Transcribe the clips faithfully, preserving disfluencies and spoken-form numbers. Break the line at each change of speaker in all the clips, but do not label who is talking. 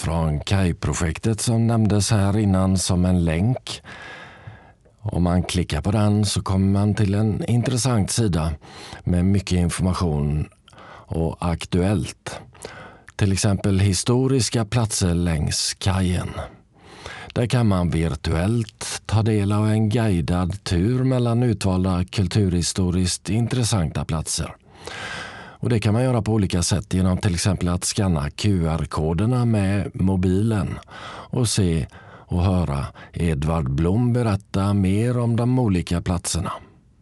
från kajprojektet som nämndes här innan som en länk. Om man klickar på den så kommer man till en intressant sida med mycket information och aktuellt. Till exempel historiska platser längs kajen. Där kan man virtuellt ta del av en guidad tur mellan utvalda kulturhistoriskt intressanta platser. Och det kan man göra på olika sätt genom till exempel att scanna Q R-koderna med mobilen och se och höra Edvard Blom berätta mer om de olika platserna.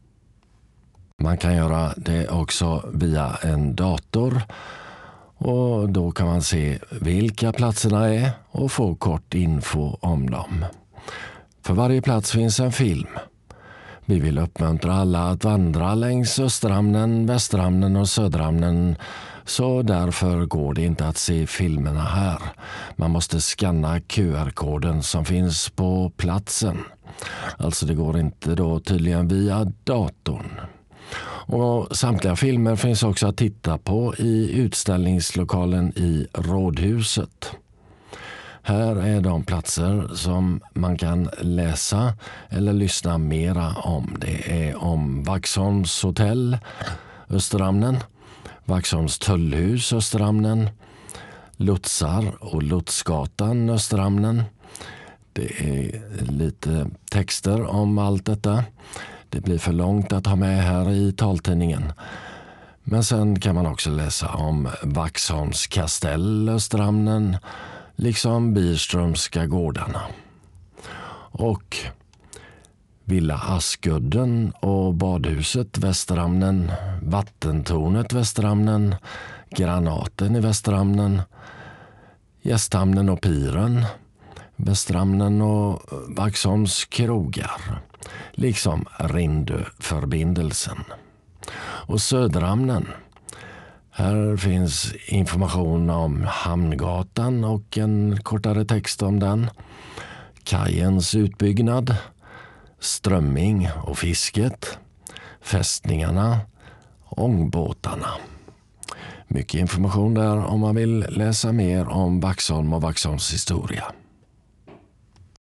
Man kan göra det också via en dator och då kan man se vilka platserna är och få kort info om dem. För varje plats finns en film. Vi vill uppmuntra alla att vandra längs Österhamnen, Västerhamnen och Söderhamnen, så därför går det inte att se filmerna här. Man måste scanna Q R-koden som finns på platsen. Alltså det går inte då tydligen via datorn. Och samtliga filmer finns också att titta på i utställningslokalen i Rådhuset. Här är de platser som man kan läsa eller lyssna mera om. Det är om Vaxholms hotell, Österhamnen, Vaxholms tullhus, Österhamnen, Lutsar och Lutsgatan, Österhamnen. Det är lite texter om allt detta. Det blir för långt att ha med här i taltidningen. Men sen kan man också läsa om Vaxholms kastell, Österhamnen, liksom Birströmska gårdarna. Och Villa Askudden och badhuset Västerhamnen, Vattentornet Västerhamnen, Granaten i Västerhamnen, Gästhamnen och Piren, Västerhamnen och Vaxholms krogar, liksom Rindöförbindelsen. Och Söderhamnen. Här finns information om Hamngatan och en kortare text om den. Kajens utbyggnad, strömming och fisket, fästningarna, ångbåtarna. Mycket information där om man vill läsa mer om Vaxholm och Vaxholms historia.